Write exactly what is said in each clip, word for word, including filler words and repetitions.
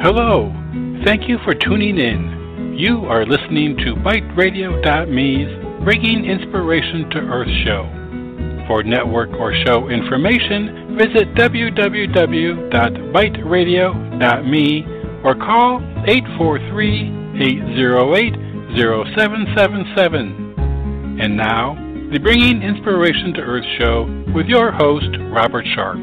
Hello, thank you for tuning in. You are listening to Byte Radio dot me's Bringing Inspiration to Earth show. For network or show information, visit w w w dot byte radio dot me or call eight four three, eight zero eight, zero seven seven seven. And now, the Bringing Inspiration to Earth show with your host, Robert Sharp.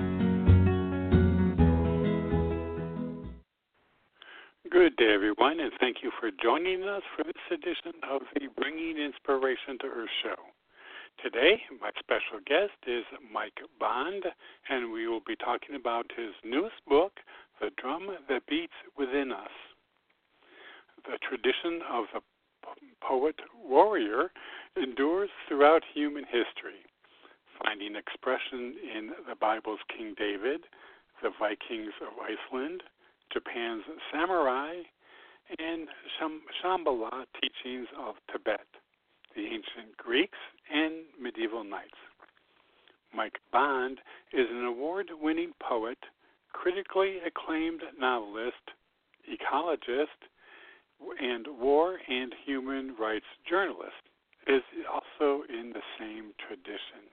Good day, everyone, and thank you for joining us for this edition of the Bringing Inspiration to Earth show. Today, my special guest is Mike Bond, and we will be talking about his newest book, The Drum That Beats Within Us. The tradition of the poet-warrior endures throughout human history, finding expression in the Bible's King David, the Vikings of Iceland, Japan's samurai, and Shambhala teachings of Tibet, the ancient Greeks, and medieval knights. Mike Bond is an award-winning poet, critically acclaimed novelist, ecologist, and war and human rights journalist. Is also in the same tradition.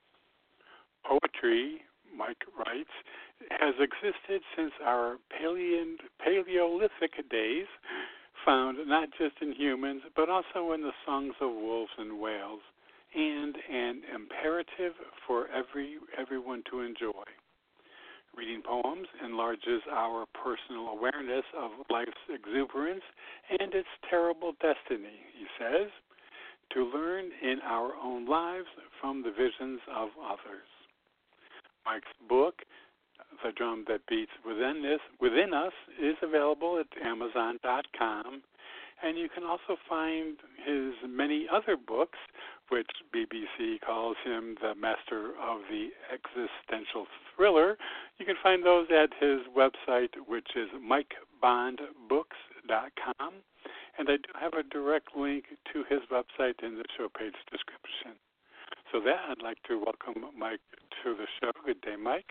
Poetry, Mike writes, has existed since our Paleo- Paleolithic days, found not just in humans, but also in the songs of wolves and whales, and an imperative for every everyone to enjoy. Reading poems enlarges our personal awareness of life's exuberance and its terrible destiny, he says, to learn in our own lives from the visions of others. Mike's book, The Drum That Beats Within, this, Within Us, is available at amazon dot com, and you can also find his many other books, which B B C calls him the master of the existential thriller. You can find those at his website, which is mike bond books dot com, and I do have a direct link to his website in the show page description. So that, I'd like to welcome Mike to the show. Good day, Mike.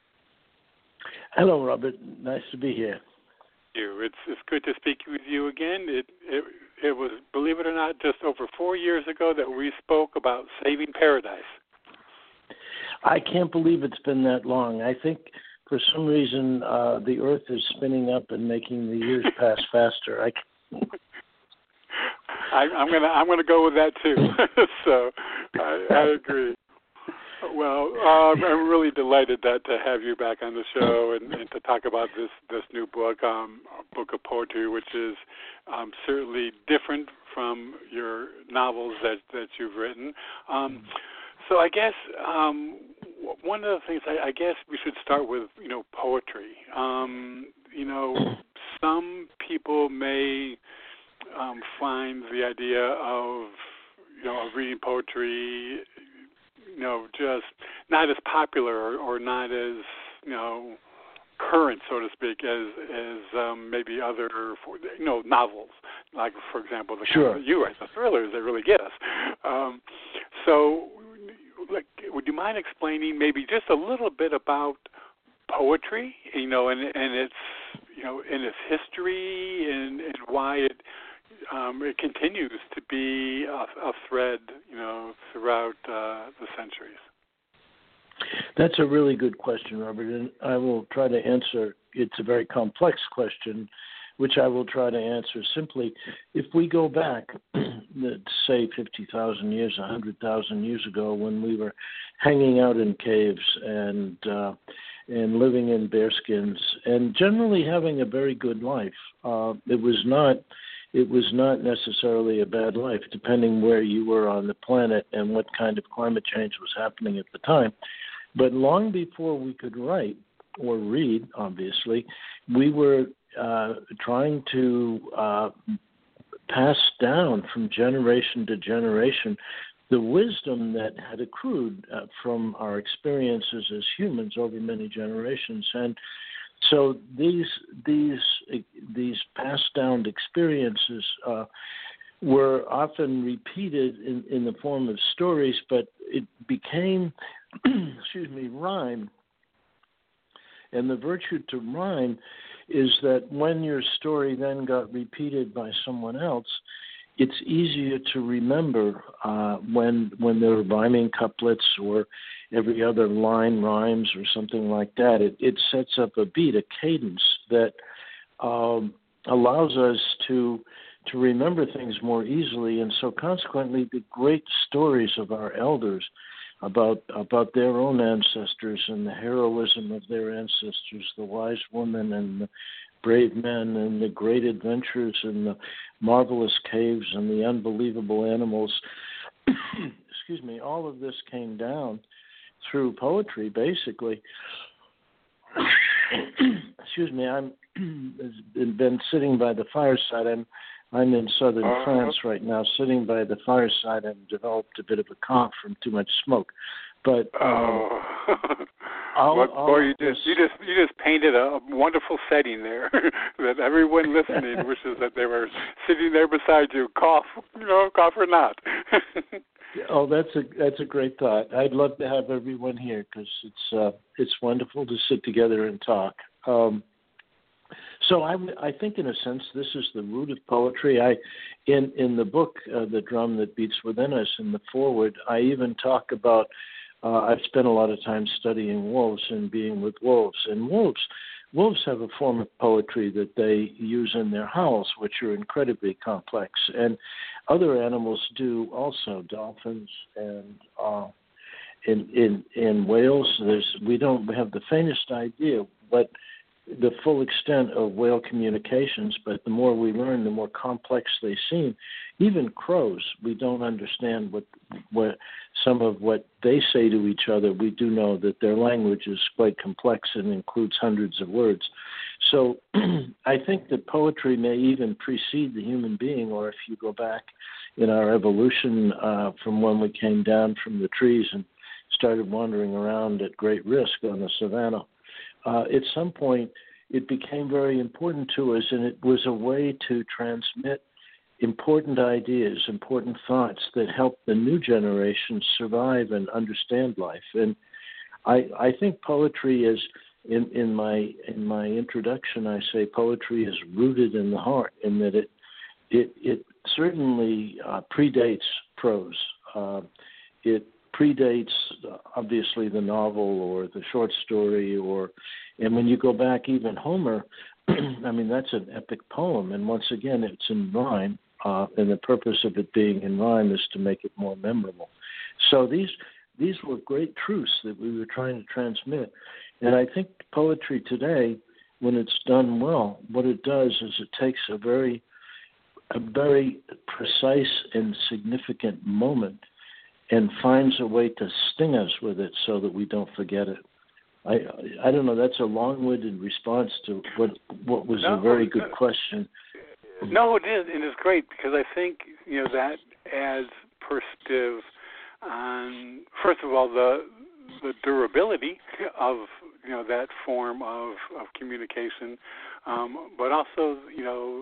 Hello, Robert. Nice to be here. You. It's it's good to speak with you again. It it it was, believe it or not, just over four years ago that we spoke about saving paradise. I can't believe it's been that long. I think for some reason uh, the Earth is spinning up and making the years pass faster. I. I, I'm gonna I'm gonna go with that too. so I, I agree. Well, uh, I'm really delighted that to have you back on the show and, and to talk about this, this new book, um, book of poetry, which is um, certainly different from your novels that, that you've written. Um, so I guess um, one of the things I, I guess we should start with, you know, poetry. Um, you know, some people may um, find the idea of you know of reading poetry, you know, just not as popular or, or not as, you know, current, so to speak, as as um, maybe other, you know, novels. Like, for example, the sure. kind of, you write the thrillers that really get us. Um, so, like, would you mind explaining maybe just a little bit about poetry, you know, and and its, you know, in its history and, and why it Um, it continues to be a, a thread, you know, throughout uh, the centuries? That's a really good question, Robert, and I will try to answer. It's a very complex question, which I will try to answer simply. If we go back, say, fifty thousand years, one hundred thousand years ago, when we were hanging out in caves and uh, and living in bearskins and generally having a very good life, uh, it was not... It was not necessarily a bad life, depending where you were on the planet and what kind of climate change was happening at the time. But long before we could write or read, obviously, we were uh, trying to uh, pass down from generation to generation the wisdom that had accrued uh, from our experiences as humans over many generations. And So these these these passed down experiences uh, were often repeated in, in the form of stories, but it became, excuse me, rhyme. And the virtue to rhyme is that when your story then got repeated by someone else, it's easier to remember uh, when when there are rhyming couplets or every other line rhymes or something like that. It, it sets up a beat, a cadence that um, allows us to to remember things more easily. And so consequently, the great stories of our elders about about their own ancestors and the heroism of their ancestors, the wise woman and the brave men and the great adventures and the marvelous caves and the unbelievable animals, excuse me, all of this came down through poetry, basically. Excuse me, I'm been sitting by the fireside. I'm I'm in southern uh, France right now, sitting by the fireside, and developed a bit of a cough from too much smoke. But um, oh, I'll, well, I'll boy, you just you just you just painted a wonderful setting there that everyone listening wishes that they were sitting there beside you, cough, you know, cough or not. Oh, that's a that's a great thought. I'd love to have everyone here because it's uh, it's wonderful to sit together and talk. Um, so I, I think, in a sense, this is the root of poetry. I, in in the book, uh, The Drum That Beats Within Us, in the foreword, I even talk about. Uh, I've spent a lot of time studying wolves and being with wolves, and wolves. Wolves have a form of poetry that they use in their howls, which are incredibly complex, and other animals do also. Dolphins and uh, in in in whales, there's we don't have the faintest idea what the full extent of whale communications, but the more we learn, the more complex they seem. Even crows, we don't understand what what some of what they say to each other. We do know that their language is quite complex and includes hundreds of words. So I think that poetry may even precede the human being, or if you go back in our evolution uh, from when we came down from the trees and started wandering around at great risk on the savannah, uh, at some point it became very important to us, and it was a way to transmit important ideas, important thoughts that help the new generation survive and understand life. And I, I think poetry is, in, in my in my introduction, I say poetry is rooted in the heart, in that it it it certainly uh, predates prose. Uh, it predates uh, obviously the novel or the short story, or and when you go back even Homer, I mean that's an epic poem, and once again it's in rhyme. Uh, and the purpose of it being in rhyme is to make it more memorable. So these these were great truths that we were trying to transmit. And I think poetry today, when it's done well, what it does is it takes a very a very precise and significant moment and finds a way to sting us with it so that we don't forget it. I I don't know. That's a long-winded response to what what was no, a very good no. question. No, it is, and it's great because I think you know that adds perspective on, first of all, the the durability of you know that form of, of communication, um, but also you know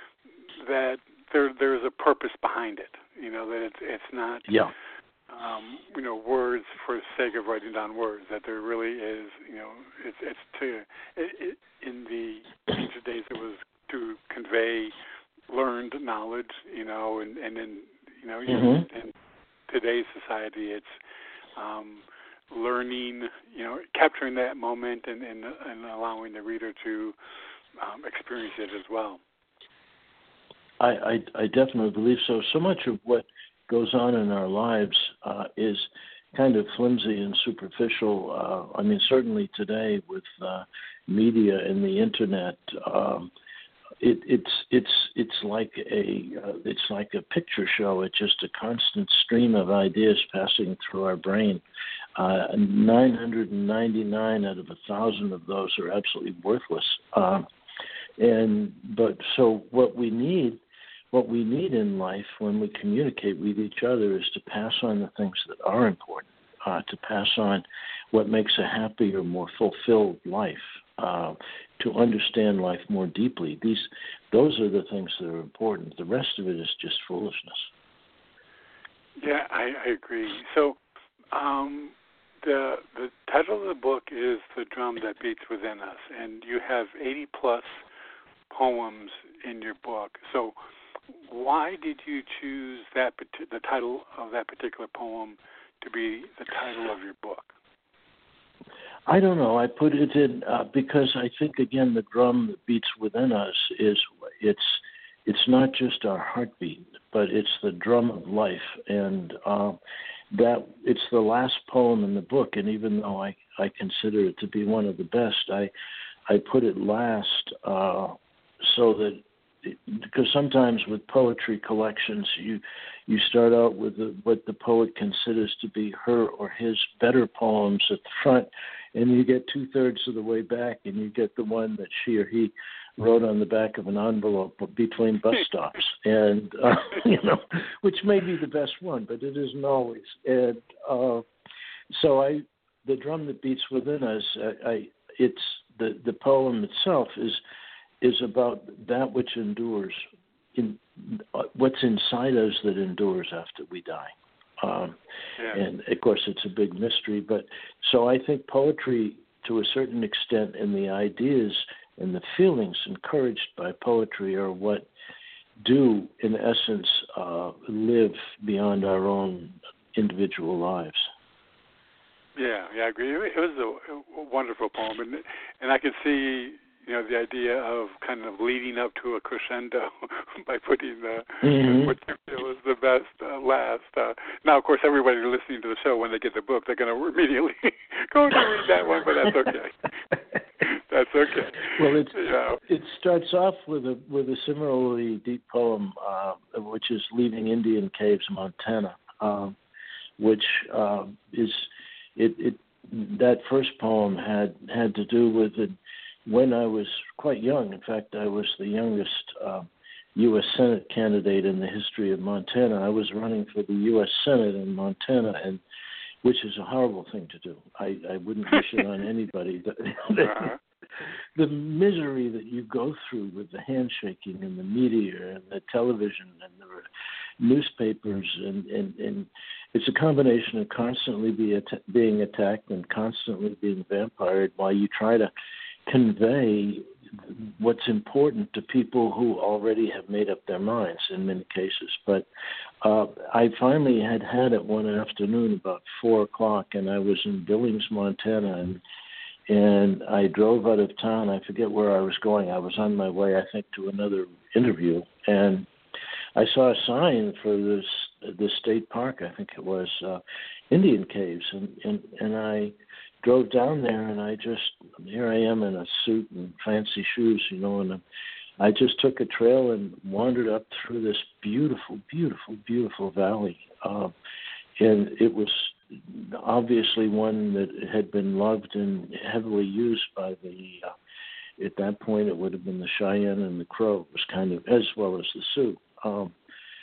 that there there's a purpose behind it. You know that it's it's not yeah. um, you know words for the sake of writing down words. That there really is you know it's it's to it, it, in the ancient days it was to convey learned knowledge, you know, and, and in, you know, mm-hmm. in today's society, it's um, learning, you know, capturing that moment and, and, and allowing the reader to um, experience it as well. I, I, I definitely believe so. So much of what goes on in our lives uh, is kind of flimsy and superficial. Uh, I mean, certainly today with uh, media and the internet, um, It, it's it's it's like a uh, it's like a picture show. It's just a constant stream of ideas passing through our brain. Uh, nine hundred ninety-nine out of a thousand of those are absolutely worthless. Uh, and but so what we need, what we need in life when we communicate with each other is to pass on the things that are important. Uh, to pass on what makes a happier, more fulfilled life. Uh, to understand life more deeply. These, those are the things that are important. The rest of it is just foolishness. Yeah, I, I agree. So, um, the the title of the book is The Drum That Beats Within Us, and you have eighty plus poems in your book. So why did you choose that the title of that particular poem to be the title of your book? I don't know. I put it in uh, because I think, again, the drum that beats within us is it's it's not just our heartbeat, but it's the drum of life, and uh, that it's the last poem in the book. And even though I, I consider it to be one of the best, I I put it last uh, so that because sometimes with poetry collections, you you start out with the, what the poet considers to be her or his better poems at the front, and you get two-thirds of the way back, and you get the one that she or he wrote on the back of an envelope between bus stops, and uh, you know, which may be the best one, but it isn't always. And uh, so I, the drum that beats within us, I, I it's the the poem itself is. is about that which endures, in uh, what's inside us that endures after we die. Um, yeah. And, of course, it's a big mystery. But so I think poetry, to a certain extent, and the ideas and the feelings encouraged by poetry are what do, in essence, uh, live beyond our own individual lives. Yeah, yeah, I agree. It was a, a wonderful poem, and and I could see, you know, the idea of kind of leading up to a crescendo by putting the, mm-hmm. what you feel is the best uh, last. Uh, now, of course, everybody listening to the show, when they get the book, they're going to immediately go to read that one, but that's okay. That's okay. Well, it's, you know. It starts off with a with a similarly deep poem, uh, which is Leaving Indian Caves, Montana, uh, which uh, is it, it. That first poem had had to do with it. When I was quite young, in fact, I was the youngest uh, U S Senate candidate in the history of Montana. I was running for the U S Senate in Montana, and which is a horrible thing to do. I, I wouldn't wish it on anybody. The, the, the misery that you go through with the handshaking and the media and the television and the newspapers, and, and, and it's a combination of constantly be at- being attacked and constantly being vampired while you try to convey what's important to people who already have made up their minds in many cases. But uh, I finally had had it one afternoon about four o'clock, and I was in Billings, Montana, and and I drove out of town. I forget where I was going. I was on my way, I think, to another interview, and I saw a sign for this the state park, I think it was, uh, Indian Caves, and, and, and I drove down there, and I just, here I am in a suit and fancy shoes, you know, and I just took a trail and wandered up through this beautiful, beautiful, beautiful valley. Uh, and it was obviously one that had been loved and heavily used by the, uh, at that point it would have been the Cheyenne and the Crow, it was kind of, as well as the Sioux. Um,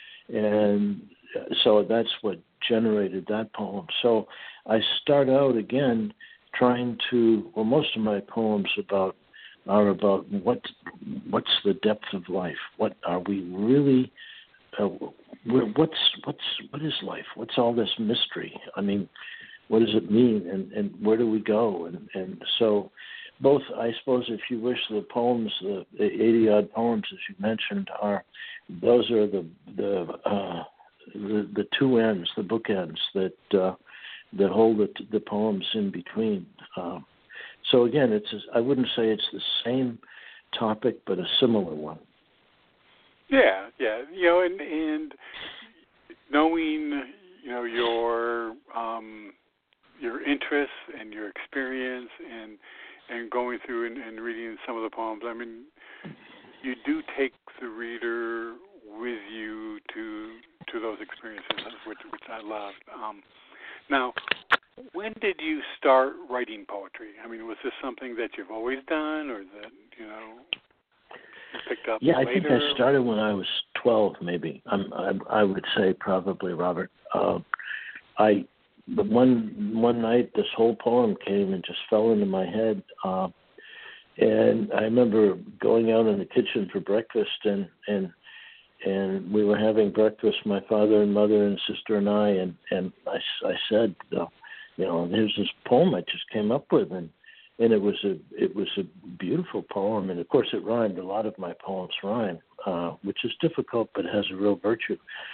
and so that's what generated that poem. So I start out again trying to, well, most of my poems about are about what what's the depth of life. What are we really? Uh, what's what's what is life? What's all this mystery? I mean, what does it mean? And, and where do we go? And and so, both, I suppose, if you wish, the poems, the, the eighty odd poems as you mentioned, are those are the the uh, the, the two ends, the bookends that uh, that hold the, the poems in between. Uh, so again, it's a, I wouldn't say it's the same topic, but a similar one. Yeah, yeah, you know, and and knowing, you know, your um, your interests and your experience, and and going through and, and reading some of the poems. I mean, you do take the reader with you to to those experiences, which which I loved. Um, now, when did you start writing poetry? I mean, was this something that you've always done, or that you know you picked up yeah, later? I think I started when I was twelve, maybe. I'm, I, I would say probably, Robert. Uh, I, but one one night, this whole poem came and just fell into my head. Uh, and I remember going out in the kitchen for breakfast, and and and we were having breakfast, my father and mother and sister and I, and and I, I said, uh, you know, here's this poem I just came up with, and and it was a it was a beautiful poem, and of course it rhymed. A lot of my poems rhyme, uh, which is difficult, but has a real virtue.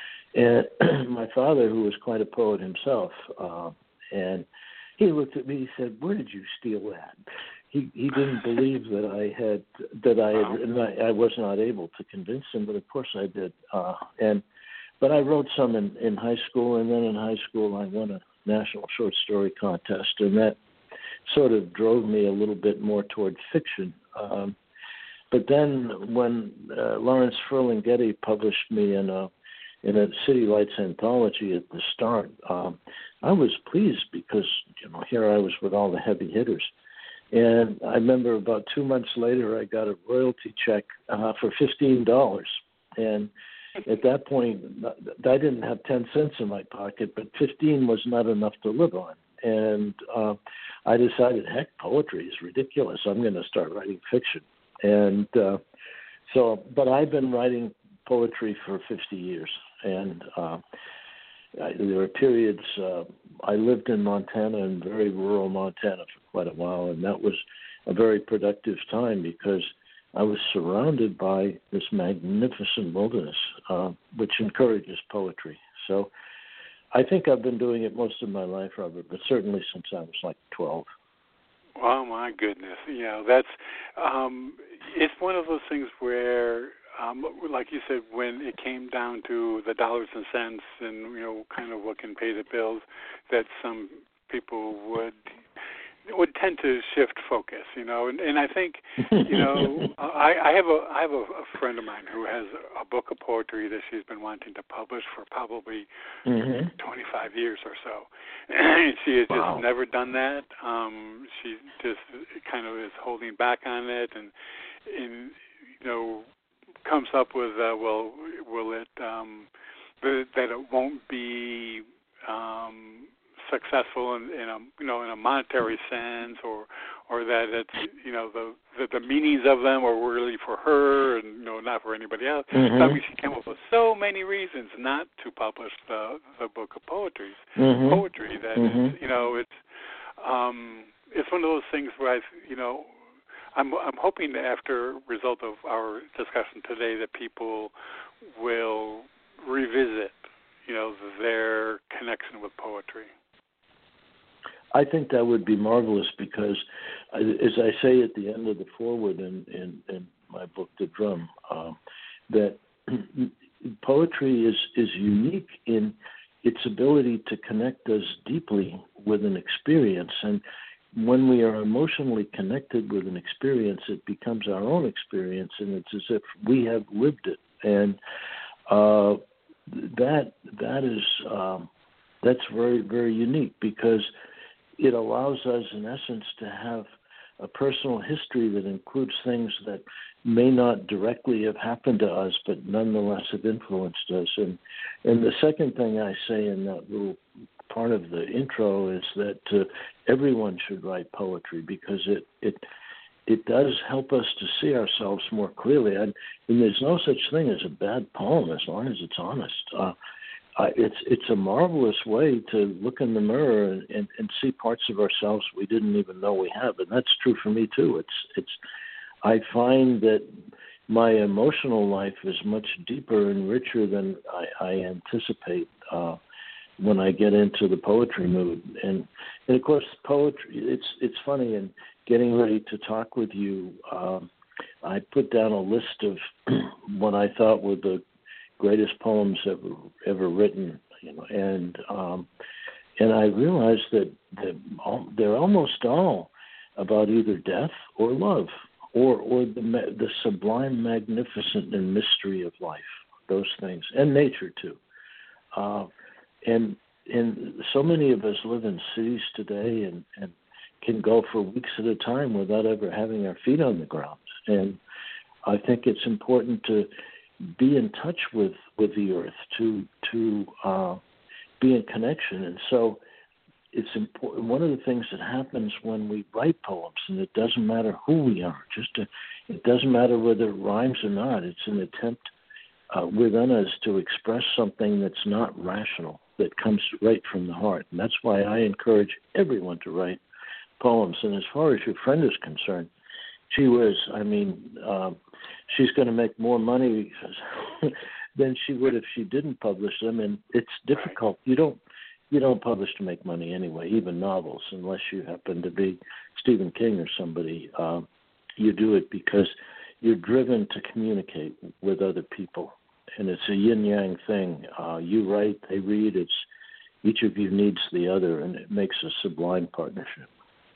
And my father, who was quite a poet himself, uh, and he looked at me. He said, "Where did you steal that?" He he didn't believe that I had that I had, and I, I was not able to convince him, but of course I did. Uh, and but I wrote some in, in high school, and then in high school I won a national short story contest, and that sort of drove me a little bit more toward fiction. Um, but then when uh, Lawrence Ferlinghetti published me in a in a City Lights anthology at the start, um, I was pleased because, you know, here I was with all the heavy hitters. And I remember about two months later, I got a royalty check uh, for fifteen dollars. And at that point, I didn't have ten cents in my pocket, but fifteen was not enough to live on. And uh, I decided, heck, poetry is ridiculous. I'm going to start writing fiction. And uh, so, but I've been writing poetry for fifty years. And uh, I, there were periods, uh, I lived in Montana, in very rural Montana for quite a while, and that was a very productive time because I was surrounded by this magnificent wilderness, uh, which encourages poetry. So I think I've been doing it most of my life, Robert, but certainly since I was like twelve. Oh, my goodness. You know, that's, um, it's one of those things where, um, like you said, when it came down to the dollars and cents and, you know, kind of what can pay the bills, that some people would would tend to shift focus, you know, and, and I think, you know, I, I have a I have a, a friend of mine who has a book of poetry that she's been wanting to publish for probably mm-hmm. twenty-five years or so. And she has wow. just never done that. Um, she just kind of is holding back on it, and, and you know, comes up with, uh, well, will it, um, that it won't be um, successful in, in a you know in a monetary sense, or or that it's you know the, the the meanings of them are really for her and you know not for anybody else. Mm-hmm. So, I mean, she came up with so many reasons not to publish the the book of poetry. Mm-hmm. Poetry that mm-hmm. is, you know it's um, it's one of those things where I you know I'm I'm hoping that after result of our discussion today that people will revisit you know their connection with poetry. I think that would be marvelous because, as I say at the end of the foreword in, in, in my book, The Drum, uh, that poetry is, is unique in its ability to connect us deeply with an experience. And when we are emotionally connected with an experience, it becomes our own experience, and it's as if we have lived it. And uh, that that is um, that's very, very unique because it allows us, in essence, to have a personal history that includes things that may not directly have happened to us, but nonetheless have influenced us. And and the second thing I say in that little part of the intro is that uh, everyone should write poetry because it it it does help us to see ourselves more clearly. And, and there's no such thing as a bad poem as long as it's honest. Uh, Uh, it's it's a marvelous way to look in the mirror and, and, and see parts of ourselves we didn't even know we have, and that's true for me too. It's it's I find that my emotional life is much deeper and richer than I, I anticipate uh, when I get into the poetry mood, and and of course poetry. It's it's funny, and getting ready to talk with you, um, I put down a list of what I thought were the greatest poems ever ever written, you know, and um, and I realized that, that all, they're almost all about either death or love, or or the the sublime, magnificent, and mystery of life. Those things, and nature too. Uh, and and so many of us live in cities today, and, and can go for weeks at a time without ever having our feet on the ground. And I think it's important to be in touch with, with the earth, to to uh, be in connection. And so it's important. One of the things that happens when we write poems, and it doesn't matter who we are, just to, it doesn't matter whether it rhymes or not. It's an attempt uh, within us to express something that's not rational. that comes right from the heart. And that's why I encourage everyone to write poems. And as far as your friend is concerned, gee whiz, I mean, uh, she's going to make more money than she would if she didn't publish them. And it's difficult. You don't you don't publish to make money anyway, even novels, unless you happen to be Stephen King or somebody. Uh, you do it because you're driven to communicate with other people. And it's a yin-yang thing. Uh, you write, they read. It's each of you needs the other, and it makes a sublime partnership.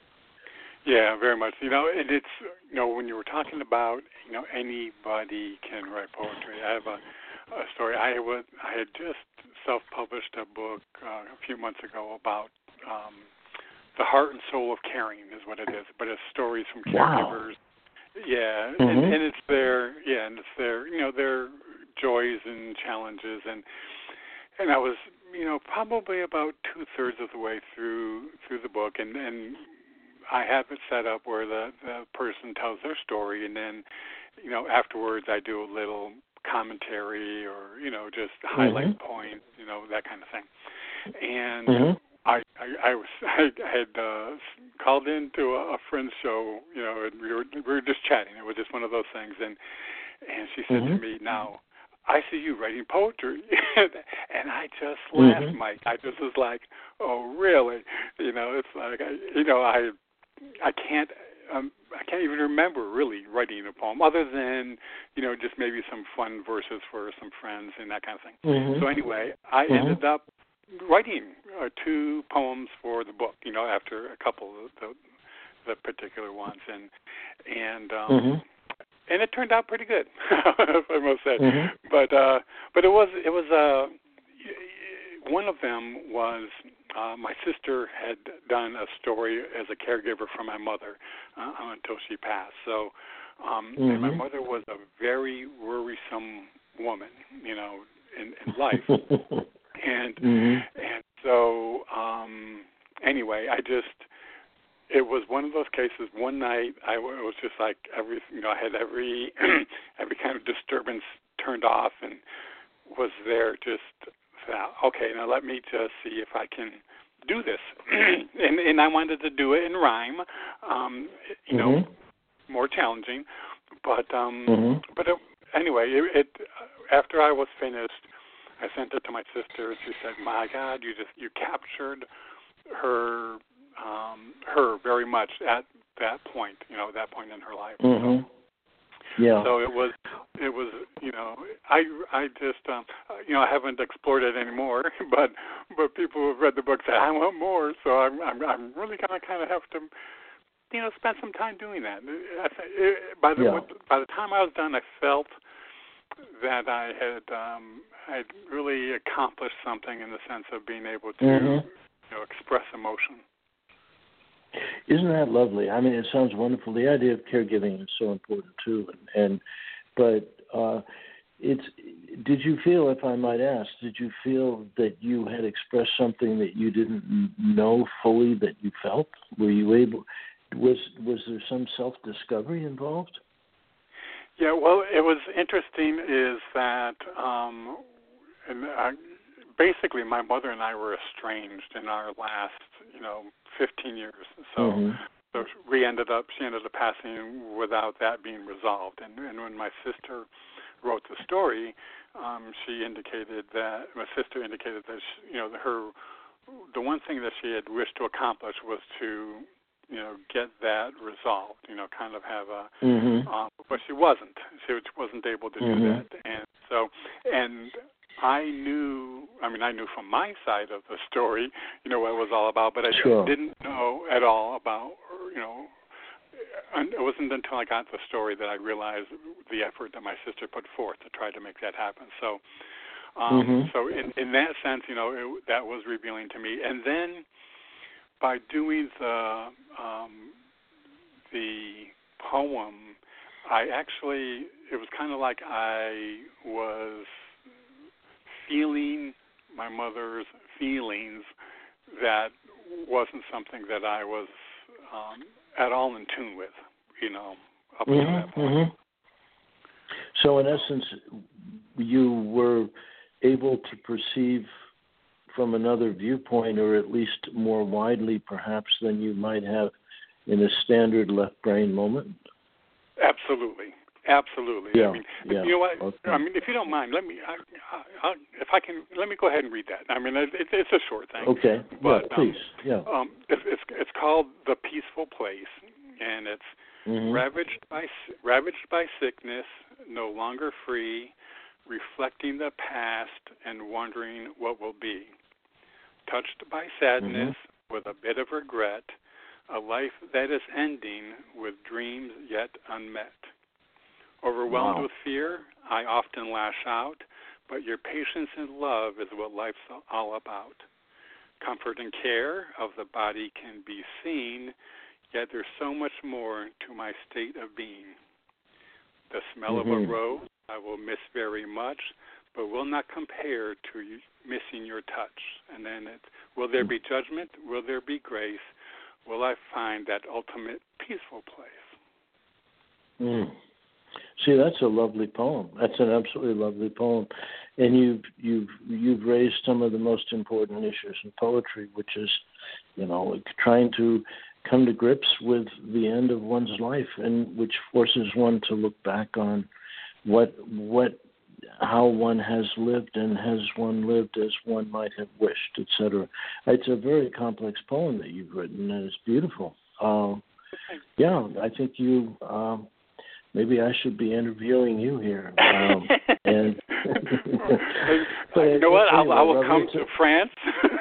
Yeah, very much. You know, and it's, you know, when you were talking about, you know, anybody can write poetry. I have a, a story. I was, I had just self-published a book uh, a few months ago about um, the heart and soul of caring is what it is, but it's stories from caregivers. Wow. Yeah, mm-hmm. and, and it's their, yeah, and it's their, you know, their joys and challenges, and and I was, you know, probably about two thirds of the way through through the book, and and I have it set up where the the person tells their story, and then, you know, afterwards I do a little commentary or, you know, just highlight mm-hmm. points, you know, that kind of thing, and. Mm-hmm. I, I I was I had uh, called into a, a friend's show, you know, and we were we were just chatting. It was just one of those things, and and she said mm-hmm. to me, "Now, I see you writing poetry," and I just laughed, mm-hmm. Mike. I just was like, "Oh, really?" You know, it's like I, you know, I I can't um, I can't even remember really writing a poem other than, you know, just maybe some fun verses for some friends and that kind of thing. Mm-hmm. So anyway, I mm-hmm. ended up writing uh, two poems for the book, you know, after a couple of the, the particular ones, and and um, mm-hmm. and it turned out pretty good, I must say. Mm-hmm. But uh, but it was it was uh, one of them was uh, my sister had done a story as a caregiver for my mother uh, until she passed. So um, mm-hmm. and my mother was a very worrisome woman, you know, in, in life. And mm-hmm. and so um, anyway, I just it was one of those cases. One night, I it was just like every you know I had every every kind of disturbance turned off and was there just thought, okay, now let me just see if I can do this. and and I wanted to do it in rhyme, um, you mm-hmm. know, more challenging, but um, mm-hmm. but it, anyway, it, it after I was finished. I sent it to my sister, and she said, "My God, you just you captured her, um, her very much at that point, you know, that point in her life." Mm-hmm. So, yeah. So it was, it was, you know, I, I just, um, you know, I haven't explored it anymore, but, but people who have read the book say I want more. So I'm, I'm, I'm really gonna kind of have to, you know, spend some time doing that. I, it, by the, yeah. by the time I was done, I felt that I had um, I'd really accomplished something in the sense of being able to mm-hmm. you know, express emotion. Isn't that lovely? I mean, it sounds wonderful. The idea of caregiving is so important too. And, and but uh, it's. Did you feel, if I might ask, did you feel that you had expressed something that you didn't know fully that you felt? Were you able? Was was there some self-discovery involved? Yeah, well, it was interesting is that um, and I, basically my mother and I were estranged in our last, you know, fifteen years. So, mm-hmm. so we ended up, she ended up passing without that being resolved. And, and when my sister wrote the story, um, she indicated that, my sister indicated that, she, you know, her, the one thing that she had wished to accomplish was to, you know, get that resolved, you know, kind of have a, mm-hmm. um, but she wasn't. She wasn't able to mm-hmm. do that. And so, and I knew, I mean, I knew from my side of the story, you know, what it was all about, but I sure. didn't know at all about, you know, and it wasn't until I got the story that I realized the effort that my sister put forth to try to make that happen. So, um, mm-hmm. so in, in that sense, you know, it, that was revealing to me. And then, by doing the um, the poem, I actually, it was kind of like I was feeling my mother's feelings that wasn't something that I was um, at all in tune with, you know, up until mm-hmm, that point. Mm-hmm. So in essence, you were able to perceive from another viewpoint, or at least more widely, perhaps, than you might have in a standard left brain moment? Absolutely. Absolutely. Yeah, I mean, yeah. you know what? Okay. I mean, if you don't mind, let me, I, I, if I can, let me go ahead and read that. I mean, it, it's a short thing. Okay. But, yeah, please. Um, yeah. Um, it's, it's it's called The Peaceful Place, and it's Mm-hmm. ravaged by ravaged by sickness, no longer free, reflecting the past and wondering what will be. Touched by sadness, mm-hmm. with a bit of regret, a life that is ending with dreams yet unmet. Overwhelmed Wow. with fear, I often lash out, but your patience and love is what life's all about. Comfort and care of the body can be seen, yet there's so much more to my state of being. The smell mm-hmm. of a rose I will miss very much, but will not compare to you missing your touch. And then it, will there be judgment? Will there be grace? Will I find that ultimate peaceful place? Mm. See, that's a lovely poem. That's an absolutely lovely poem, and you've you've you've raised some of the most important issues in poetry, which is, you know, trying to come to grips with the end of one's life, and which forces one to look back on what what how one has lived, and has one lived as one might have wished, et cetera. It's a very complex poem that you've written, and it's beautiful. Um, yeah, I think you. Um, Maybe I should be interviewing you here. Um, and but, you know what? I'll, I will come to France,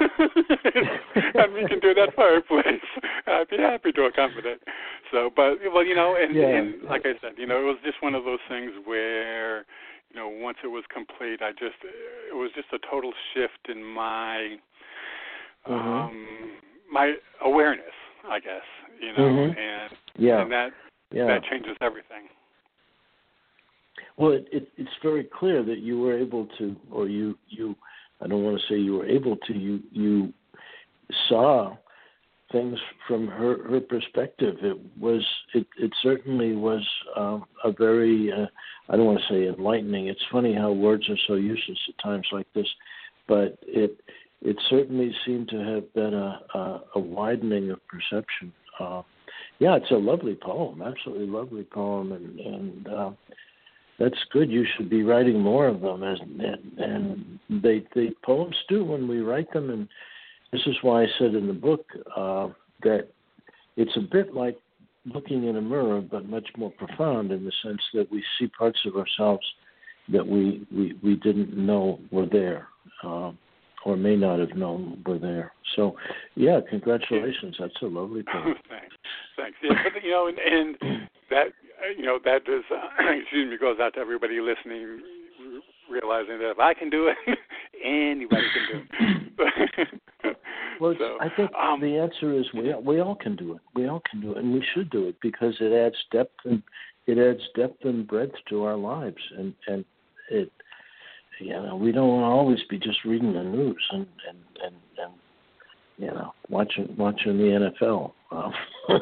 and we can do that fireplace. I'd be happy to accommodate. So, but well, you know, and, yeah. and like I said, you know, it was just one of those things where, you know, once it was complete, I just it was just a total shift in my mm-hmm. um, my awareness, I guess. You know, mm-hmm. and yeah. and that yeah. that changes everything. Well, it, it, it's very clear that you were able to, or you, you, I don't want to say you were able to, you, you saw things from her, her perspective. It was, it, it certainly was um, a very, uh, I don't want to say enlightening. It's funny how words are so useless at times like this, but it, it certainly seemed to have been a, a, a widening of perception. Uh, yeah, it's a lovely poem, absolutely lovely poem, and, and uh, that's good. You should be writing more of them, and, and, and they, they poems do when we write them. And this is why I said in the book uh, that it's a bit like looking in a mirror, but much more profound in the sense that we see parts of ourselves that we we, we didn't know were there, uh, or may not have known were there. So, yeah, congratulations. That's a lovely poem. Thanks. Thanks. Yeah, but you know, and, and that. You know, that is, uh, excuse me, goes out to everybody listening, realizing that if I can do it, anybody can do it. Well, so, I think um, the answer is we we all can do it. We all can do it, and we should do it because it adds depth and it adds depth and breadth to our lives, and and it, you know, we don't want to always be just reading the news and and and. and you know, watching watching the N F L. Um,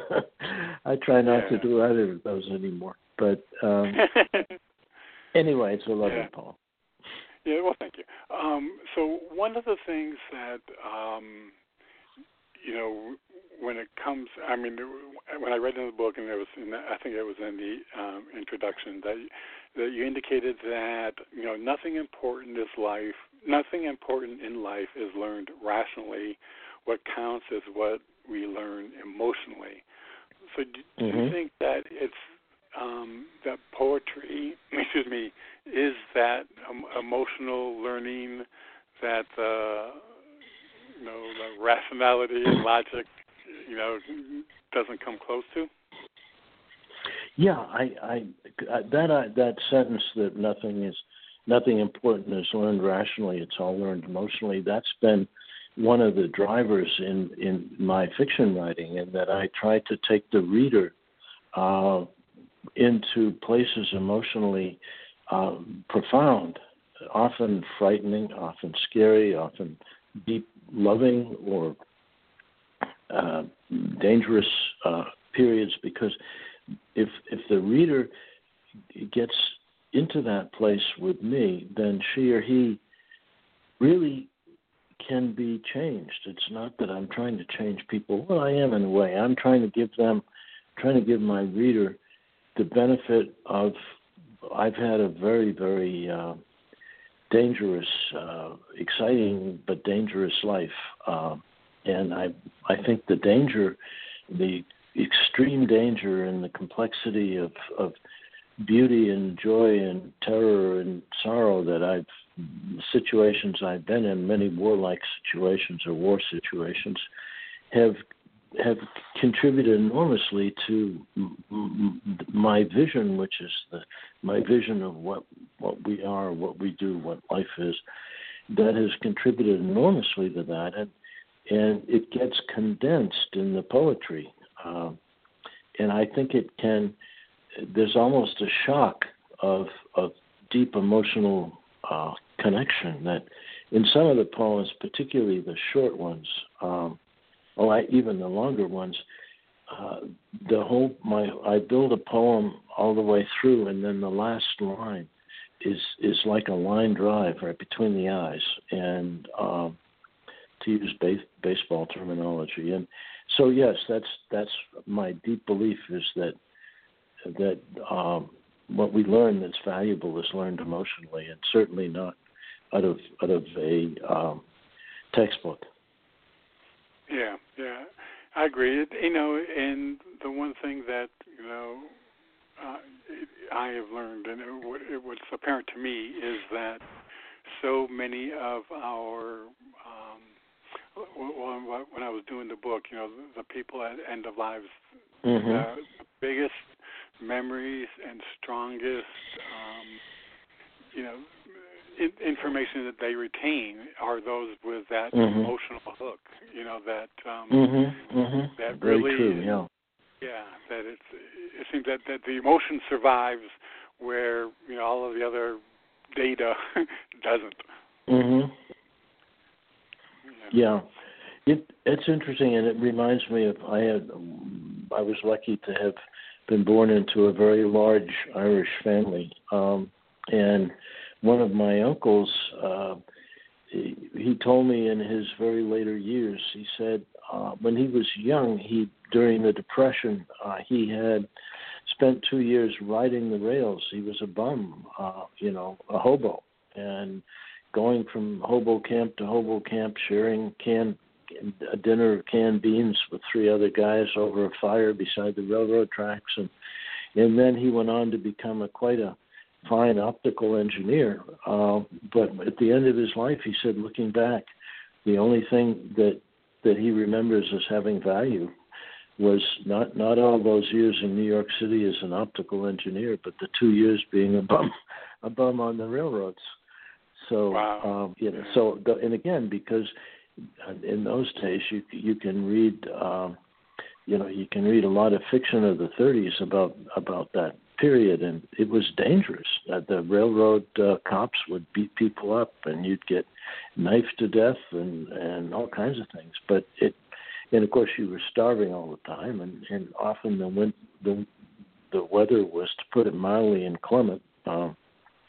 I try not yeah. to do either of those anymore. But um, anyway, it's a lovely yeah. poem. Yeah, well, thank you. Um, so one of the things that, um, you know, when it comes, I mean, when I read in the book, and it was, in the, I think it was in the um, introduction, that that you indicated that, you know, nothing important is life, nothing important in life is learned rationally. What counts is what we learn emotionally. So do, do mm-hmm. you think that it's um, that poetry, excuse me, is that um, emotional learning that uh, you know the rationality and logic, you know, doesn't come close to? Yeah, I, I that I, that sentence that nothing is nothing important is learned rationally. It's all learned emotionally. That's been one of the drivers in, in my fiction writing, and that I try to take the reader uh, into places emotionally uh, profound, often frightening, often scary, often deep loving or uh, dangerous uh, periods, because if if the reader gets into that place with me, then she or he really can be changed. It's not that I'm trying to change people. Well, I am in a way. I'm trying to give them, trying to give my reader the benefit of. I've had a very, very uh, dangerous, uh, exciting but dangerous life, uh, and I, I think the danger, the extreme danger, and the complexity of, of beauty and joy and terror and sorrow that I've situations I've been in, many warlike situations or war situations, have have contributed enormously to m- m- my vision, which is the my vision of what what we are, what we do, what life is. That has contributed enormously to that, and and it gets condensed in the poetry, uh, and I think it can. There's almost a shock of of deep emotional uh, connection that in some of the poems, particularly the short ones, um, or I, even the longer ones, uh, the whole my I build a poem all the way through, and then the last line is is like a line drive right between the eyes, and um, to use base, baseball terminology. And so yes, that's that's my deep belief is that that um, what we learn that's valuable is learned emotionally, and certainly not out of out of a um, textbook. Yeah, yeah, I agree. It, you know, and the one thing that you know uh, it, I have learned, and it, it, what's apparent to me, is that so many of our um, well, when I was doing the book, you know, the people at end of lives, mm-hmm. the biggest memories and strongest, um, you know, in, information that they retain are those with that mm-hmm. emotional hook. You know that um, mm-hmm. Mm-hmm. that Very really, true, yeah, yeah. That it's it seems that, that the emotion survives where you know all of the other data doesn't. Mm-hmm. Yeah. Yeah. It it's interesting, and it reminds me of I had I was lucky to have been born into a very large Irish family, um, and one of my uncles, uh, he, he told me in his very later years, he said uh, when he was young, he during the Depression, uh, he had spent two years riding the rails. He was a bum, uh, you know, a hobo, and going from hobo camp to hobo camp, sharing canned a dinner of canned beans with three other guys over a fire beside the railroad tracks, and and then he went on to become a quite a fine optical engineer. Uh, but at the end of his life, he said, looking back, the only thing that that he remembers as having value was not not all those years in New York City as an optical engineer, but the two years being a bum a bum on the railroads. So wow. um, you know, so the, and again, because in those days you you can read um, you know you can read a lot of fiction of the thirties about about that period, and it was dangerous. Uh, the railroad uh, cops would beat people up, and you'd get knifed to death, and and all kinds of things. But it and of course you were starving all the time, and and often the wind, the the weather was, to put it mildly, inclement. Um,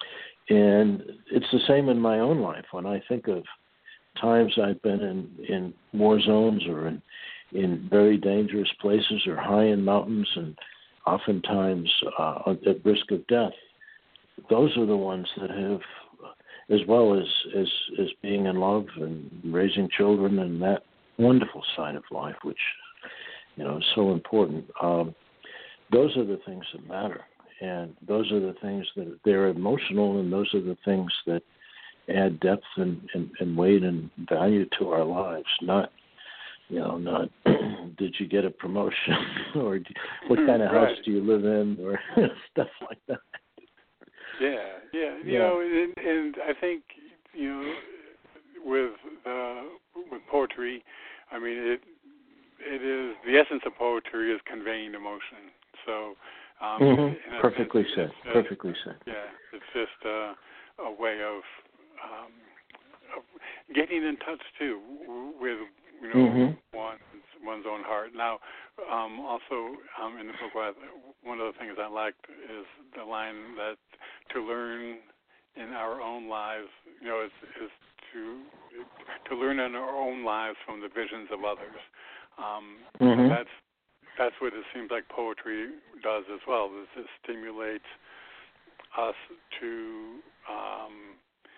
and it's the same in my own life. When I think of times I've been in, in war zones or in, in very dangerous places or high in mountains and oftentimes uh, at risk of death, those are the ones that have, as well as, as, as being in love and raising children and that wonderful side of life, which, you know, is so important. Um, those are the things that matter. And those are the things that they're emotional, and those are the things that add depth and, and, and weight and value to our lives. Not, you know, not did you get a promotion or do, what kind of right. house do you live in or stuff like that. Yeah, yeah, you yeah. know, and, and I think you know, with uh, with poetry, I mean it. It is the essence of poetry is conveying emotion. So. Um, mm-hmm. Perfectly sense, said. uh, Perfectly said. Yeah, it's just uh, a way of, um, of getting in touch too with you know mm-hmm. one's one's own heart. Now, um, also um, in the book, one of the things I liked is the line that to learn in our own lives, you know, is, is to to learn in our own lives from the visions of others. Um, mm-hmm. so that's that's what it seems like poetry does as well. Is it stimulates us to um,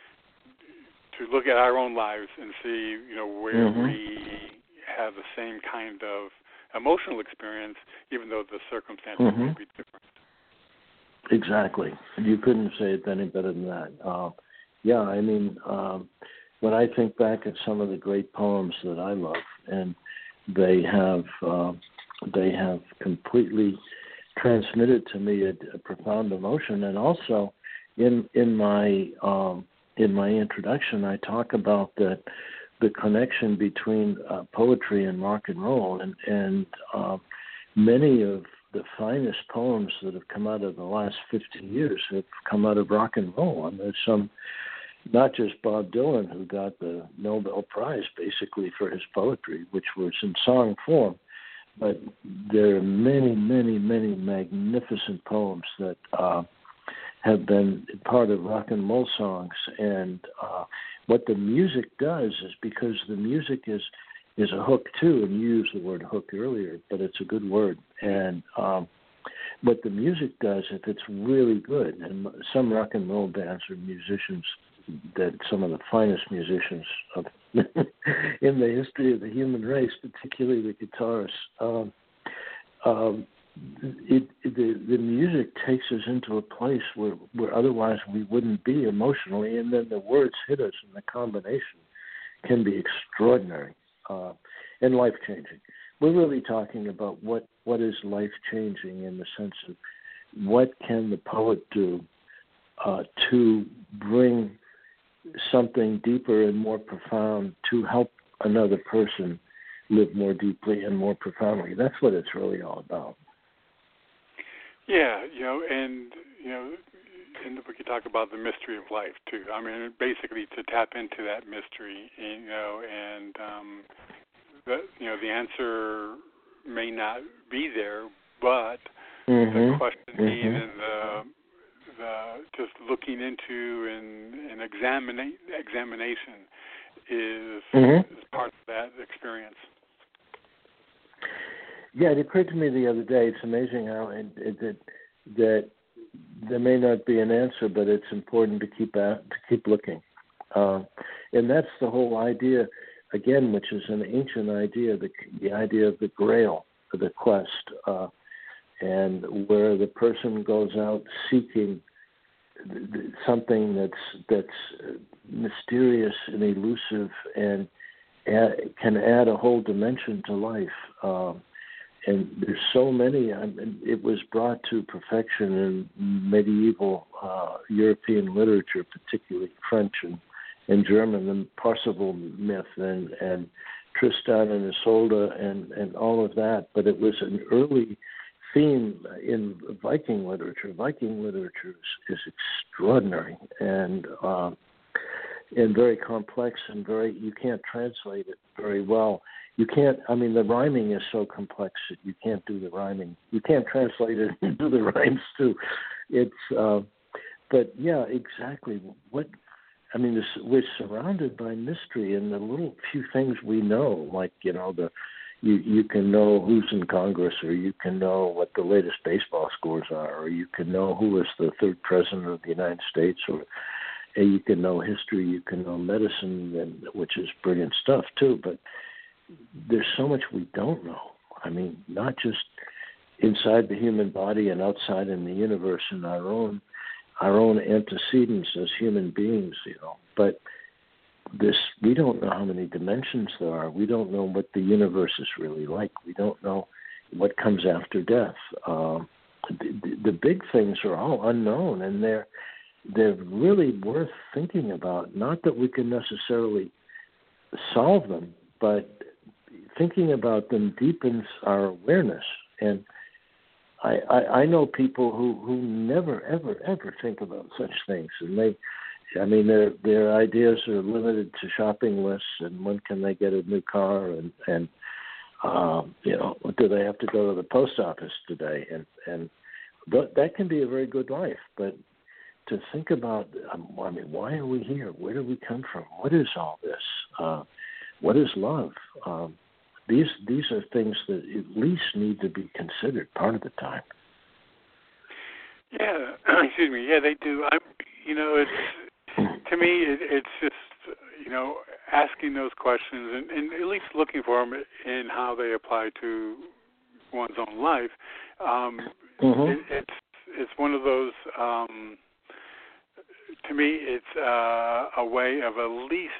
to look at our own lives and see, you know, where mm-hmm. we have the same kind of emotional experience, even though the circumstances mm-hmm. may be different. Exactly. You couldn't say it any better than that. Uh, yeah, I mean, um, when I think back at some of the great poems that I love, and they have uh, they have completely transmitted to me a, a profound emotion, and also in in my um, in my introduction, I talk about the the connection between uh, poetry and rock and roll, and and uh, many of the finest poems that have come out of the last fifty years have come out of rock and roll. And there's some, not just Bob Dylan, who got the Nobel Prize basically for his poetry, which was in song form, but there are many, many, many magnificent poems that uh, have been part of rock and roll songs. And uh, what the music does is, because the music is is a hook too, and you used the word hook earlier, but it's a good word. And um, what the music does, if it's really good, and some rock and roll bands are musicians, that some of the finest musicians of in the history of the human race, particularly the guitarists, um, um, it, it, the, the music takes us into a place where, where otherwise we wouldn't be emotionally, and then the words hit us, and the combination can be extraordinary. Uh, and life-changing. We're really talking about what, what is life-changing in the sense of what can the poet do uh, to bring something deeper and more profound to help another person live more deeply and more profoundly. That's what it's really all about. Yeah, you know, and, you know, in the book you talk about the mystery of life, too. I mean, basically to tap into that mystery, you know, and, um, the, you know, the answer may not be there, but mm-hmm. the questioning mm-hmm. and the, the just looking into and, and examina- examination is, mm-hmm. is part of that experience. Yeah, it occurred to me the other day, it's amazing how it, it, that that there may not be an answer, but it's important to keep at, to keep looking. Uh, and that's the whole idea, again, which is an ancient idea, the, the idea of the grail, the quest, uh, and where the person goes out seeking something that's that's mysterious and elusive and add, can add a whole dimension to life. Um, and there's so many. I mean, it was brought to perfection in medieval uh, European literature, particularly French and, and German, the Parsifal myth and, and Tristan and Isolde and, and all of that. But it was an early theme in Viking literature. Viking literature is, is extraordinary and uh, and very complex and very, you can't translate it very well. You can't, I mean, the rhyming is so complex that you can't do the rhyming. You can't translate it and do the rhymes too. It's, uh, but yeah, exactly. What, I mean, this, we're surrounded by mystery and the little few things we know, like, you know, the, you, you can know who's in Congress, or you can know what the latest baseball scores are, or you can know who was the third president of the United States, or you can know history, you can know medicine, and, which is brilliant stuff too, but there's so much we don't know. I mean, not just inside the human body and outside in the universe and our own our own antecedents as human beings, you know, but this, we don't know how many dimensions there are. We don't know what the universe is really like. We don't know what comes after death. Um, the, the big things are all unknown, and they're they're really worth thinking about. Not that we can necessarily solve them, but thinking about them deepens our awareness. And I, I, I know people who, who never, ever, ever think about such things. And they, I mean, their their ideas are limited to shopping lists and when can they get a new car, and and um, you know, do they have to go to the post office today? And and th- that can be a very good life, but to think about, um, I mean, why are we here? Where do we come from? What is all this? Uh, what is love? Um, these these are things that at least need to be considered part of the time. Yeah, excuse me. Yeah, they do. I, you know, it's to me, it, it's just you know asking those questions and, and at least looking for them in how they apply to one's own life. Um, mm-hmm. it, it's it's one of those. Um, to me, it's uh, a way of at least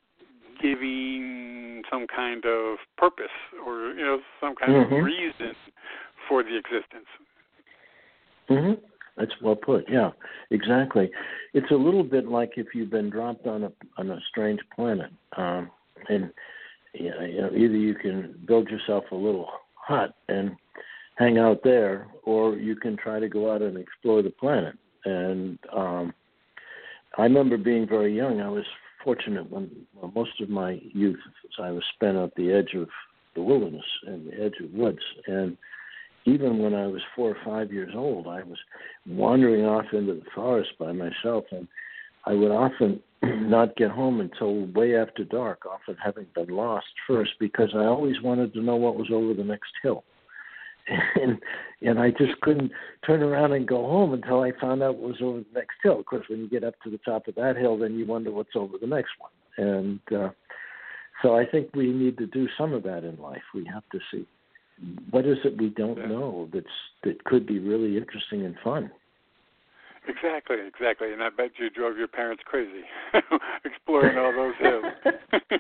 giving some kind of purpose or you know some kind mm-hmm. of reason for the existence. Mm-hmm. That's well put. Yeah, exactly. It's a little bit like if you've been dropped on a on a strange planet, um, and you know, either you can build yourself a little hut and hang out there, or you can try to go out and explore the planet. And um, I remember being very young. I was fortunate when well, most of my youth I was spent at the edge of the wilderness and the edge of woods. And even when I was four or five years old, I was wandering off into the forest by myself, and I would often not get home until way after dark, often having been lost first, because I always wanted to know what was over the next hill. And and I just couldn't turn around and go home until I found out what was over the next hill. Of course, when you get up to the top of that hill, then you wonder what's over the next one. And uh, so I think we need to do some of that in life. We have to see what is it we don't yeah. know that's that could be really interesting and fun. Exactly, exactly. And I bet you drove your parents crazy exploring all those hills.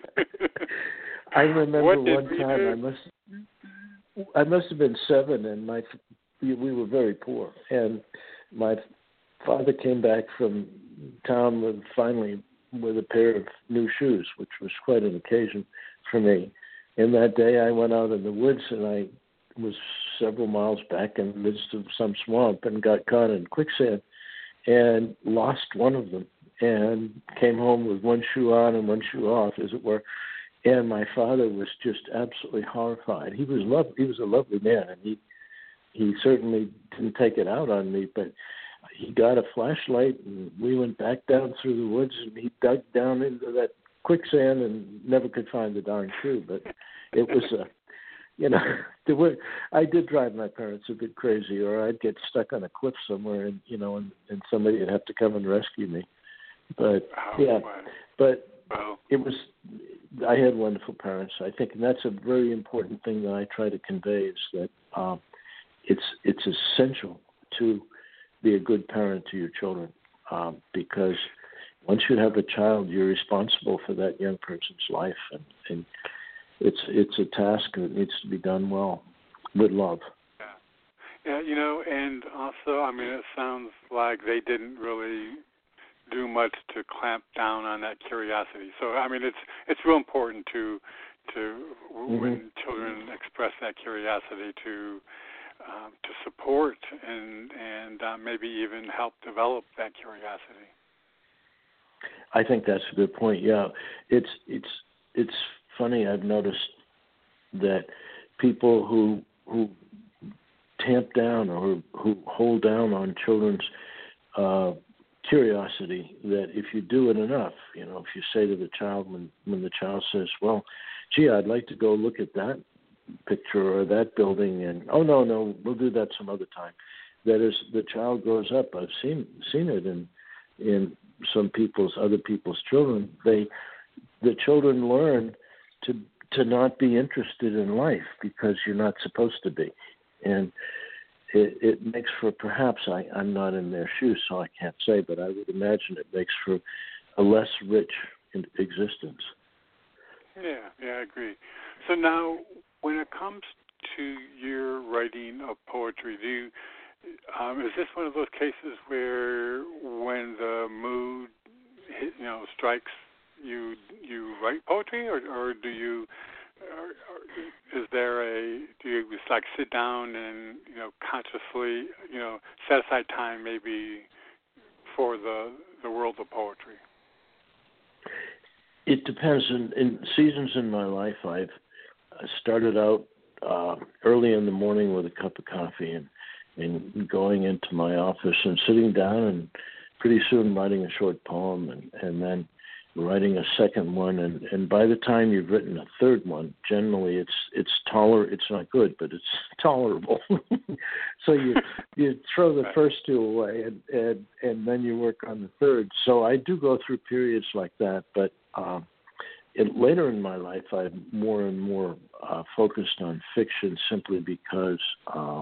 I remember what one did time do? I must I must have been seven, and my we were very poor, and my father came back from town with finally with a pair of new shoes, which was quite an occasion for me. And that day I went out in the woods, and I was several miles back in the midst of some swamp and got caught in quicksand and lost one of them and came home with one shoe on and one shoe off, as it were. And my father was just absolutely horrified. He was lov- He was a lovely man, and he he certainly didn't take it out on me. But he got a flashlight, and we went back down through the woods, and he dug down into that quicksand and never could find the darn shoe. But it was a, you know, there were I did drive my parents a bit crazy, or I'd get stuck on a cliff somewhere, and you know, and, and somebody would have to come and rescue me. But oh, yeah, wow. but well. it was. I had wonderful parents. I think and that's a very important thing that I try to convey is that um, it's it's essential to be a good parent to your children um, because once you have a child, you're responsible for that young person's life, and, and it's it's a task that needs to be done well with love. Yeah. Yeah, you know, and also, I mean, it sounds like they didn't really do much to clamp down on that curiosity. So, I mean, it's it's real important to to mm-hmm. when children express that curiosity to um, to support and and uh, maybe even help develop that curiosity. I think that's a good point. Yeah, it's it's it's funny. I've noticed that people who who tamp down or who hold down on children's uh, curiosity, that if you do it enough, you know, if you say to the child when, when the child says, well, gee, I'd like to go look at that picture or that building, and oh no, no, we'll do that some other time. That as the child grows up, I've seen seen it in in some people's other people's children. They the children learn to to not be interested in life because you're not supposed to be, and It, it makes for perhaps I, I'm not in their shoes, so I can't say, but I would imagine it makes for a less rich existence. Yeah, yeah, I agree. So now, when it comes to your writing of poetry, do you, um, is this one of those cases where when the mood, hit, you know, strikes, you you write poetry, or, or do you? Or, or is there a, do you just like sit down and, you know, consciously, you know, set aside time maybe for the the world of poetry? It depends. In, in seasons in my life, I've started out uh, early in the morning with a cup of coffee and, and going into my office and sitting down and pretty soon writing a short poem, and, and then writing a second one, and, and by the time you've written a third one, generally it's it's toler it's not good, but it's tolerable. So you you throw the first two away, and, and and then you work on the third. So I do go through periods like that, but um, it, later in my life, I'm more and more uh, focused on fiction, simply because uh,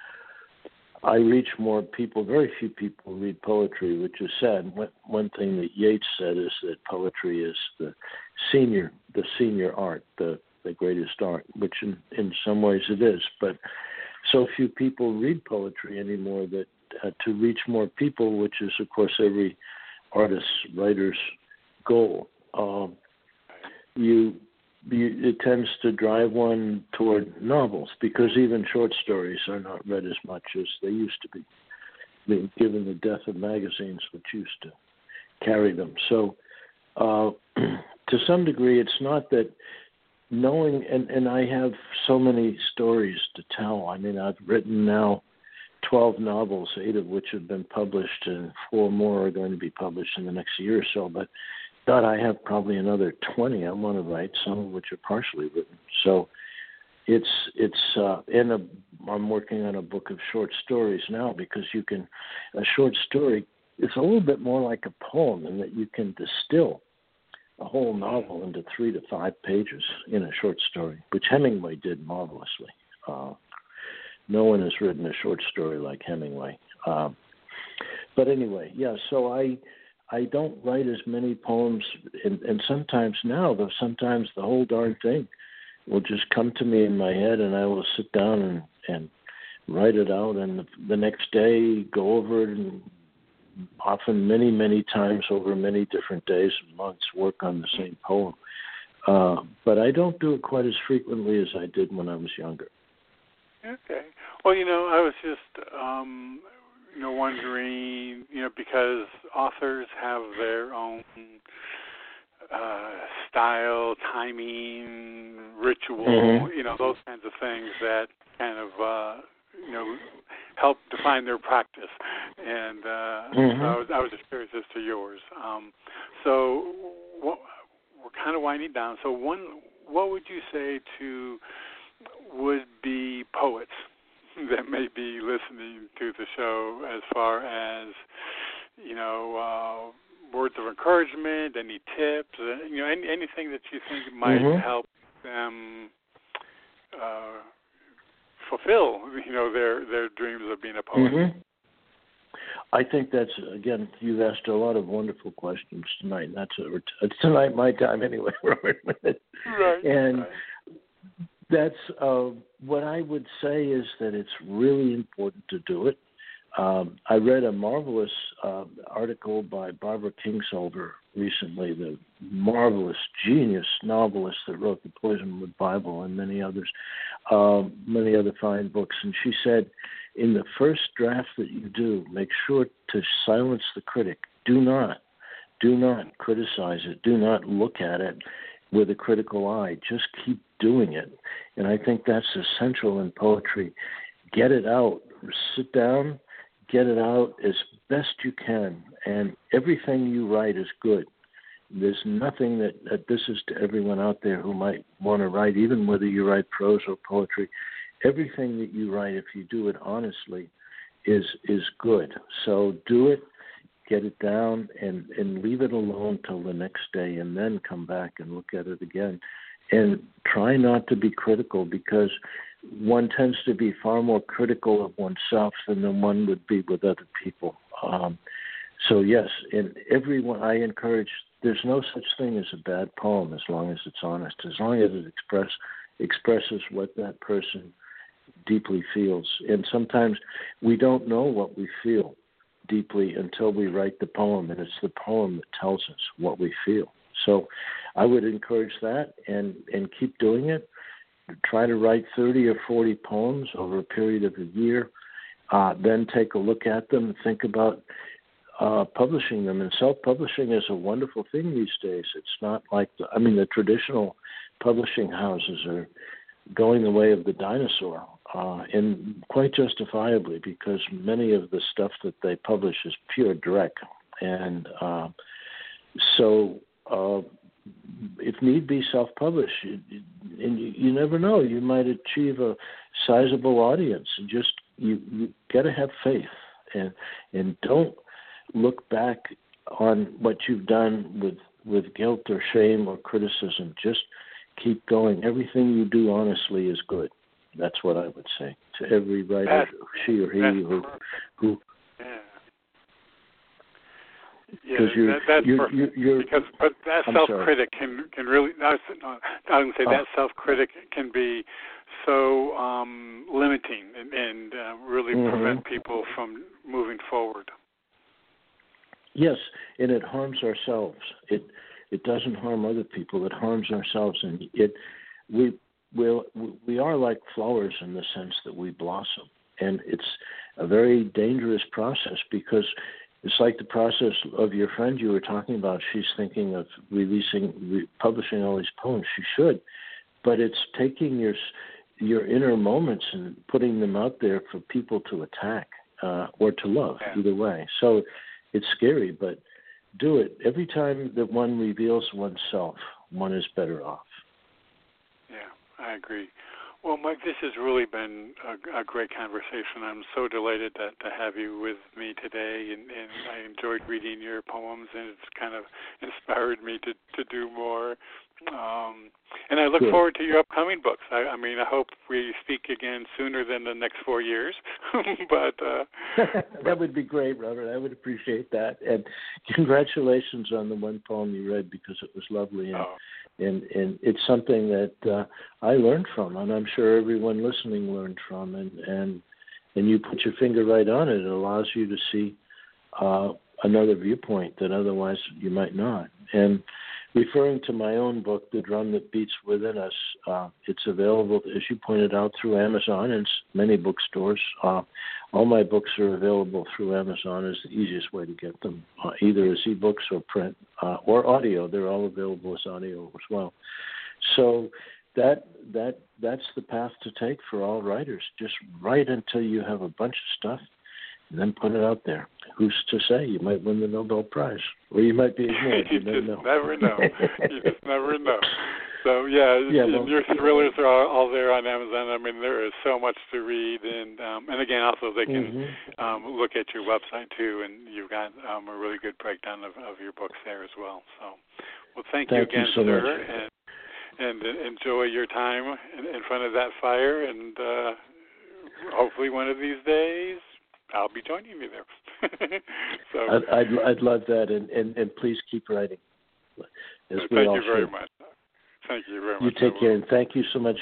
I reach more people. Very few people read poetry, which is sad. One, one thing that Yeats said is that poetry is the senior, the senior art, the, the greatest art, which in, in some ways it is. But so few people read poetry anymore that uh, to reach more people, which is, of course, every artist's, writer's goal, um, you... it tends to drive one toward novels, because even short stories are not read as much as they used to be, being given the death of magazines, which used to carry them. So uh, to some degree, it's not that knowing, and, and I have so many stories to tell. I mean, I've written now twelve novels, eight of which have been published, and four more are going to be published in the next year or so. But God, I have probably another twenty I want to write, some of which are partially written. So it's it's uh, in a. I'm working on a book of short stories now, because you can a short story is a little bit more like a poem, in that you can distill a whole novel into three to five pages in a short story, which Hemingway did marvelously. Uh, no one has written a short story like Hemingway. Uh, but anyway, yeah. So I. I don't write as many poems, and, and sometimes now, though, sometimes the whole darn thing will just come to me in my head, and I will sit down and, and write it out, and the, the next day go over it, and often many, many times over many different days and months work on the same poem. Uh, but I don't do it quite as frequently as I did when I was younger. Okay. Well, you know, I was just... Um You know, wondering, you know, because authors have their own uh, style, timing, ritual, mm-hmm. you know, those kinds of things that kind of, uh, you know, help define their practice. And uh, mm-hmm. so I was, I was just curious as to yours. Um, so what, we're kind of winding down. So one, what would you say to would-be poets that may be listening to the show, as far as, you know, uh, words of encouragement, any tips, uh, you know, any, anything that you think might mm-hmm. help them uh, fulfill, you know, their, their dreams of being a poet? Mm-hmm. I think that's, again, you've asked a lot of wonderful questions tonight. That's a, it's tonight my time anyway, Robert. Right. And right. That's uh, what I would say is that it's really important to do it. Um, I read a marvelous uh, article by Barbara Kingsolver recently, the marvelous genius novelist that wrote the Poisonwood Bible and many others, uh, many other fine books. And she said, in the first draft that you do, make sure to silence the critic. Do not, do not criticize it. Do not look at it with a critical eye. Just keep doing it. And I think that's essential in poetry. Get it out. Sit down, get it out as best you can. And everything you write is good. There's nothing that, that this is to everyone out there who might want to write, even whether you write prose or poetry. Everything that you write, if you do it honestly, is is good. So do it. Get it down and, and leave it alone till the next day, and then come back and look at it again. And try not to be critical, because one tends to be far more critical of oneself than one would be with other people. Um, so, yes, and everyone, I encourage, there's no such thing as a bad poem as long as it's honest, as long as it express, expresses what that person deeply feels. And sometimes we don't know what we feel deeply until we write the poem, and it's the poem that tells us what we feel. So I would encourage that, and, and keep doing it. Try to write thirty or forty poems over a period of a year, uh, then take a look at them and think about uh, publishing them. And self-publishing is a wonderful thing these days. It's not like, the, I mean, the traditional publishing houses are going the way of the dinosaur, uh, and quite justifiably, because many of the stuff that they publish is pure dreck, And uh, so, uh, if need be, self-publish. And you, you never know. You might achieve a sizable audience. And just you, you got to have faith, and and don't look back on what you've done with, with guilt or shame or criticism. Just keep going. Everything you do honestly is good. That's what I would say to every writer, that's, she or he who, who yeah. Because yeah, you're, that, that's you're, perfect. you're, you're, because but that I'm self-critic can can really. I was, no, I was going to say oh. that self-critic can be so um, limiting and, and uh, really mm-hmm. prevent people from moving forward. Yes, and it harms ourselves. It it doesn't harm other people. It harms ourselves, and it we will we are like flowers in the sense that we blossom, and it's a very dangerous process because it's like the process of your friend you were talking about. She's thinking of releasing, re- publishing all these poems. She should, but it's taking your your inner moments and putting them out there for people to attack uh, or to love, yeah. either way. So it's scary, but do it. Every time that one reveals oneself, one is better off. Yeah, I agree. Well, Mike, this has really been a, a great conversation. I'm so delighted to, to have you with me today, and, and I enjoyed reading your poems, and it's kind of inspired me to, to do more. Um, and I look Good. forward to your upcoming books. I, I mean, I hope we speak again sooner than the next four years. but uh, that would be great, Robert. I would appreciate that. And congratulations on the one poem you read, because it was lovely. And, oh. and, and it's something that uh, I learned from, and I'm sure everyone listening learned from. And, and, and you put your finger right on it. It allows you to see uh, another viewpoint that otherwise you might not. And referring to my own book, The Drum That Beats Within Us, uh, it's available, as you pointed out, through Amazon and many bookstores. Uh, all my books are available through Amazon. Is the easiest way to get them, uh, either as ebooks or print uh, or audio. They're all available as audio as well. So that that that's the path to take for all writers. Just write until you have a bunch of stuff, and then put it out there. Who's to say? You might win the Nobel Prize, or you might be ignored. you You just know. never know. You just never know. So yeah, yeah and well, your thrillers are all, all there on Amazon. I mean, there is so much to read, and um, and again, also they can mm-hmm. um, look at your website too, and you've got um, a really good breakdown of, of your books there as well. So, well, thank, thank you again, you so sir, much. and and uh, enjoy your time in, in front of that fire, and uh, hopefully one of these days I'll be joining you there. so I'd, I'd I'd love that, and, and, and please keep writing. As we thank all you very should. much. Thank you very You much. take care, and thank you so much.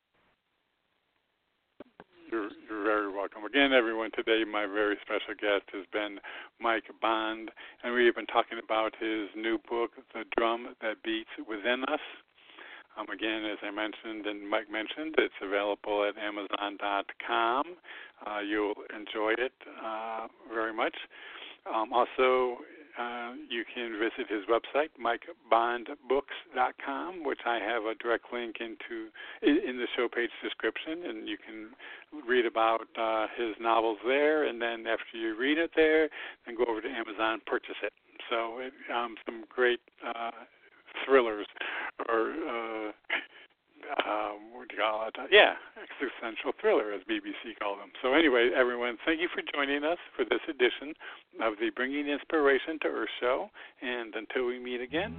You're, you're very welcome. Again, everyone, today my very special guest has been Mike Bond, and we have been talking about his new book, The Drum That Beats Within Us. Um, again, as I mentioned and Mike mentioned, it's available at amazon dot com. Uh, you'll enjoy it uh, very much. Um, also, uh, you can visit his website, mike bond books dot com, which I have a direct link into in the show page description, and you can read about uh, his novels there. And then after you read it there, then go over to Amazon and purchase it. So, it, um, some great Uh, thrillers, or uh, um, what do you call it? Yeah, existential thriller, as B B C called them. So anyway, everyone, thank you for joining us for this edition of the Bringing Inspiration to Earth show, and until we meet again.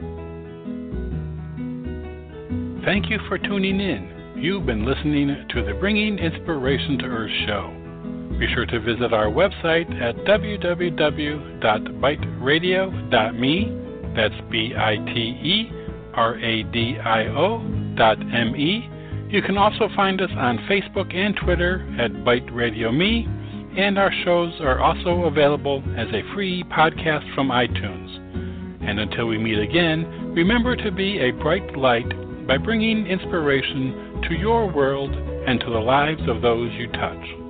Thank you for tuning in. You've been listening to the Bringing Inspiration to Earth show. Be sure to visit our website at w w w dot bite radio dot m e. That's B I T E R A D I O dot M E. You can also find us on Facebook and Twitter at Bite Radio Me, and our shows are also available as a free podcast from iTunes. And until we meet again, remember to be a bright light by bringing inspiration to your world and to the lives of those you touch.